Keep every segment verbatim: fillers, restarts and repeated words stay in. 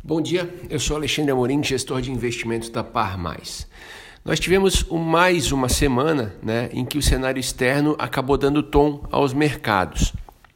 Bom dia, eu sou Alexandre Amorim, gestor de investimentos da Par Mais. Nós tivemos mais uma semana né, em que o cenário externo acabou dando tom aos mercados.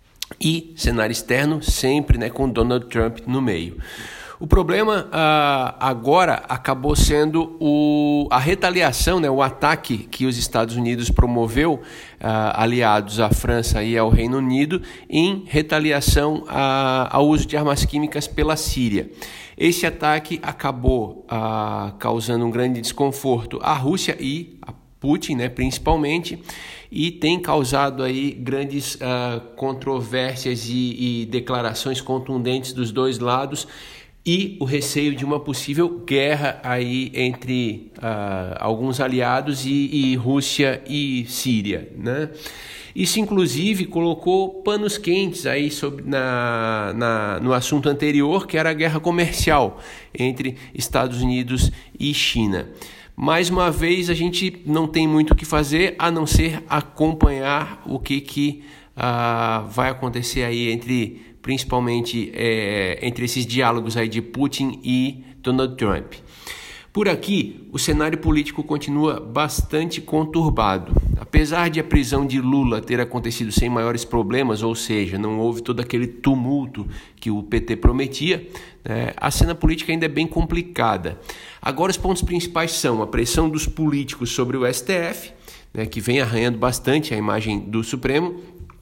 E cenário externo sempre né, com Donald Trump no meio. O problema ah, agora acabou sendo o, a retaliação, né, o ataque que os Estados Unidos promoveu, ah, aliados à França e ao Reino Unido, em retaliação a, ao uso de armas químicas pela Síria. Esse ataque acabou ah, causando um grande desconforto à Rússia e a Putin, né, principalmente, e tem causado aí grandes uh, controvérsias e, e declarações contundentes dos dois lados e o receio de uma possível guerra aí entre uh, alguns aliados e, e Rússia e Síria, né? Isso, inclusive, colocou panos quentes aí sobre, na, na, no assunto anterior, que era a guerra comercial entre Estados Unidos e China. Mais uma vez, a gente não tem muito o que fazer a não ser acompanhar o que, que uh, vai acontecer aí entre, principalmente, é, entre esses diálogos aí de Putin e Donald Trump. Por aqui, o cenário político continua bastante conturbado. Apesar de a prisão de Lula ter acontecido sem maiores problemas, ou seja, não houve todo aquele tumulto que o P T prometia, né, a cena política ainda é bem complicada. Agora, os pontos principais são a pressão dos políticos sobre o S T F, né, que vem arranhando bastante a imagem do Supremo,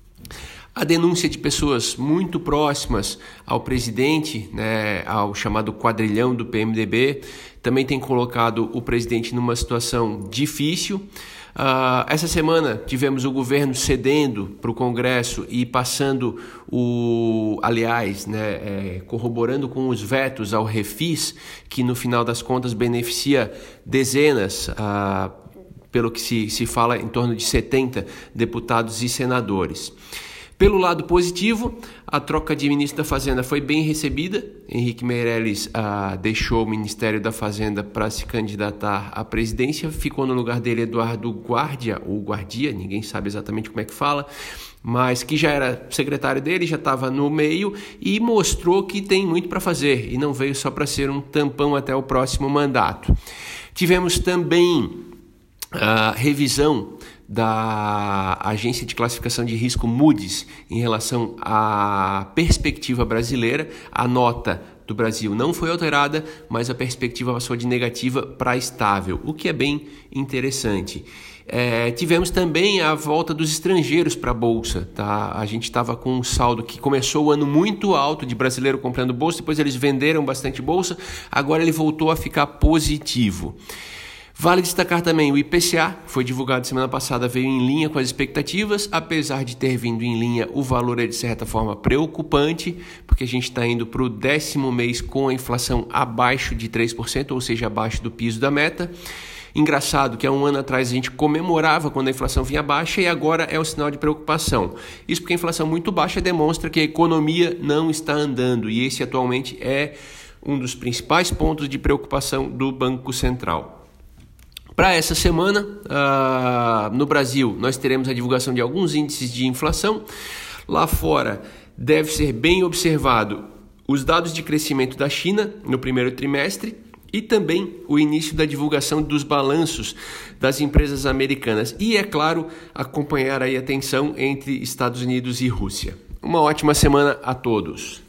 a denúncia de pessoas muito próximas ao presidente, né, ao chamado quadrilhão do P M D B, também tem colocado o presidente numa situação difícil. Uh, essa semana tivemos o governo cedendo para o Congresso e passando o, aliás, né, é, corroborando com os vetos ao refis, que no final das contas beneficia dezenas, uh, pelo que se, se fala em torno de setenta deputados e senadores. Pelo lado positivo, a troca de ministro da Fazenda foi bem recebida. Henrique Meirelles ah, deixou o Ministério da Fazenda para se candidatar à presidência. Ficou no lugar dele Eduardo Guardia, ou Guardia, ninguém sabe exatamente como é que fala, mas que já era secretário dele, já estava no meio e mostrou que tem muito para fazer e não veio só para ser um tampão até o próximo mandato. Tivemos também a revisão da agência de classificação de risco Moody's em relação à perspectiva brasileira. A nota do Brasil não foi alterada, mas a perspectiva passou de negativa para estável, o que é bem interessante. É, tivemos também a volta dos estrangeiros para a Bolsa. Tá? A gente estava com um saldo que começou o ano muito alto de brasileiro comprando Bolsa, depois eles venderam bastante Bolsa, agora ele voltou a ficar positivo. Vale destacar também o I P C A, foi divulgado semana passada, veio em linha com as expectativas. Apesar de ter vindo em linha, o valor é de certa forma preocupante, porque a gente está indo para o décimo mês com a inflação abaixo de três por cento, ou seja, abaixo do piso da meta. Engraçado que há um ano atrás a gente comemorava quando a inflação vinha baixa e agora é um sinal de preocupação. Isso porque a inflação muito baixa demonstra que a economia não está andando, e esse atualmente é um dos principais pontos de preocupação do Banco Central. Para essa semana, uh, no Brasil, nós teremos a divulgação de alguns índices de inflação. Lá fora, deve ser bem observado os dados de crescimento da China no primeiro trimestre e também o início da divulgação dos balanços das empresas americanas. E, é claro, acompanhar aí a tensão entre Estados Unidos e Rússia. Uma ótima semana a todos.